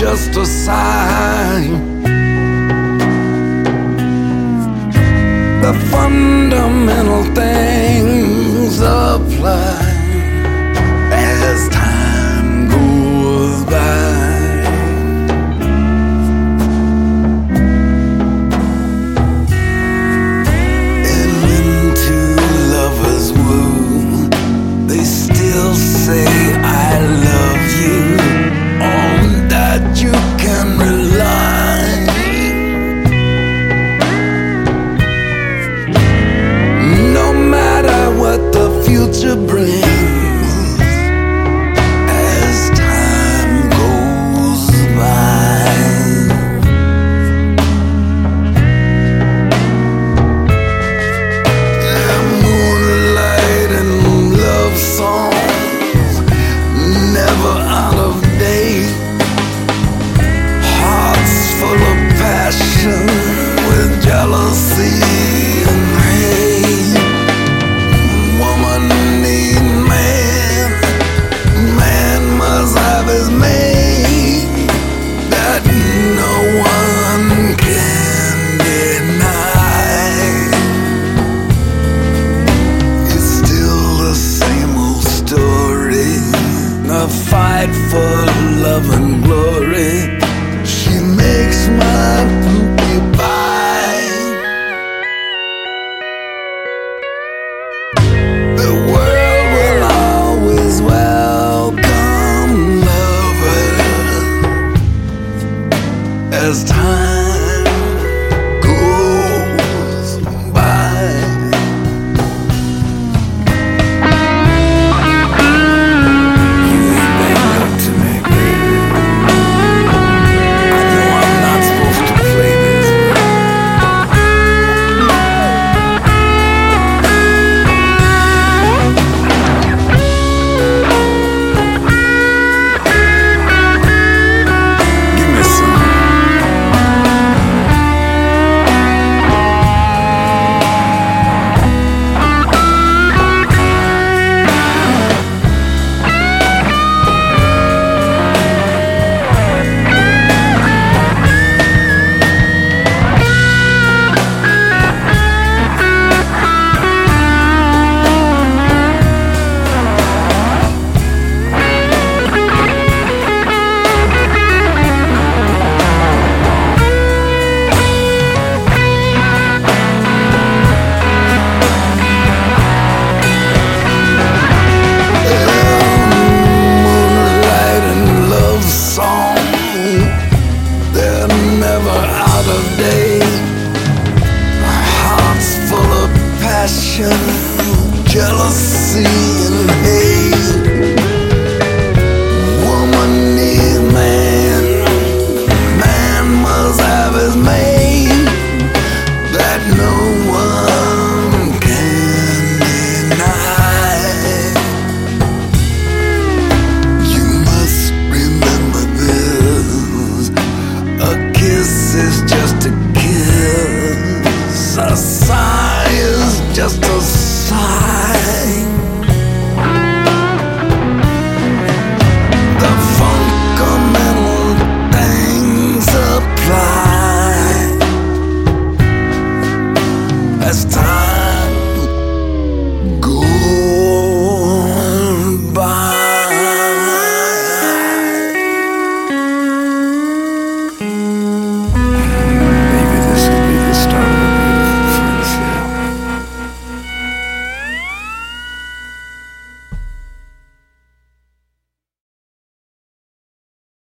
just a sign. The fundamental things apply as time goes by. And into lovers' woo, they still say I love you. On that you can rely. No matter what the future brings, as time goes by. Moonlight and love songs, never out of date. Hearts full of passion with jealousy and hate. Woman need man, man must have his mate. That no one can deny. It's still the same old story, the fight for love and glory. She makes my poopy pie. The world will always welcome lovers as time